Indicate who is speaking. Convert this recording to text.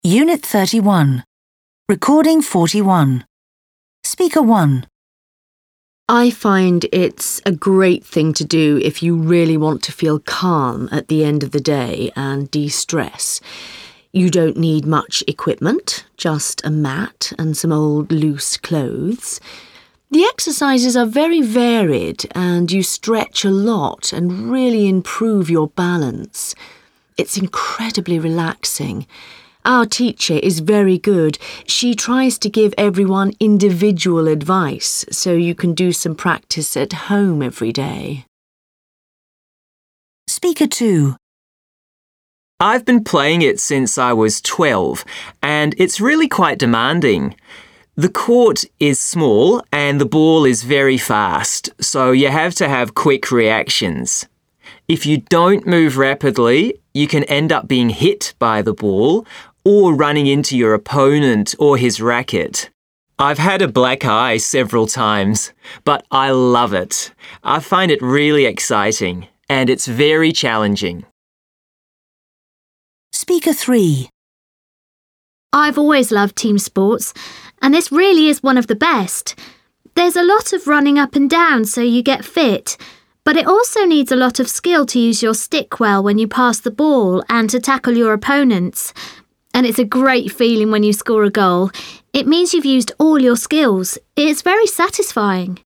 Speaker 1: Unit 31. Recording 41. Speaker 1.
Speaker 2: I find it's a great thing to do if you really want to feel calm at the end of the day and de-stress. You don't need much equipment, just a mat and some old loose clothes. The exercises are very varied and you stretch a lot and really improve your balance. It's incredibly relaxing. Our teacher is very good. She tries to give everyone individual advice so you can do some practice at home every day.
Speaker 1: Speaker 2.
Speaker 3: I've been playing it since I was 12 and it's really quite demanding. The court is small and the ball is very fast, so you have to have quick reactions. If you don't move rapidly, you can end up being hit by the ball or running into your opponent or his racket. I've had a black eye several times, but I love it. I find it really exciting and it's very challenging.
Speaker 1: Speaker 3.
Speaker 4: I've always loved team sports, and this really is one of the best. There's a lot of running up and down so you get fit, but it also needs a lot of skill to use your stick well when you pass the ball and to tackle your opponents. And it's a great feeling when you score a goal. It means you've used all your skills. It's very satisfying.